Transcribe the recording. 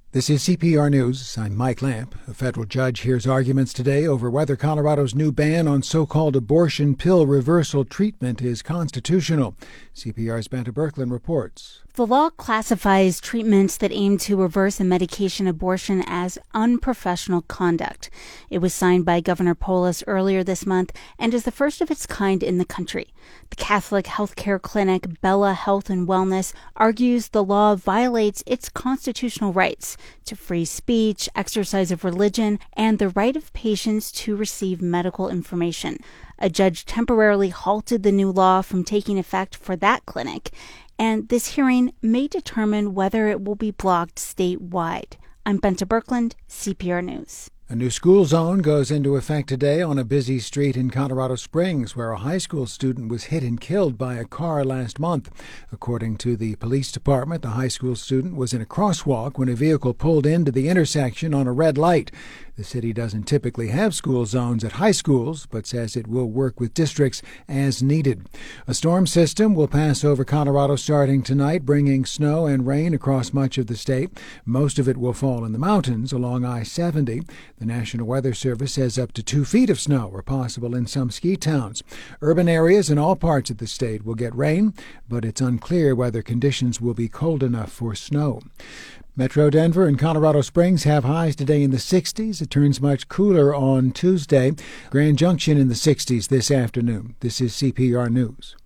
This is CPR News. I'm Mike Lamp. A federal judge hears arguments today over whether Colorado's new ban on so-called abortion pill reversal treatment is constitutional. CPR's Banta Berkland reports. The law classifies treatments that aim to reverse a medication abortion as unprofessional conduct. It was signed by Governor Polis earlier this month and is the first of its kind in the country. The Catholic healthcare clinic Bella Health and Wellness argues the law violates its constitutional rights to free speech, exercise of religion, and the right of patients to receive medical information. A judge temporarily halted the new law from taking effect for that clinic, and this hearing may determine whether it will be blocked statewide. I'm Banta Berkland, CPR News. A new school zone goes into effect today on a busy street in Colorado Springs, where a high school student was hit and killed by a car last month. According to the police department, the high school student was in a crosswalk when a vehicle pulled into the intersection on a red light. The city doesn't typically have school zones at high schools, but says it will work with districts as needed. A storm system will pass over Colorado starting tonight, bringing snow and rain across much of the state. Most of it will fall in the mountains along I-70. The National Weather Service says up to 2 feet of snow are possible in some ski towns. Urban areas in all parts of the state will get rain, but it's unclear whether conditions will be cold enough for snow. Metro Denver and Colorado Springs have highs today in the 60s. It turns much cooler on Tuesday. Grand Junction in the 60s this afternoon. This is CPR News.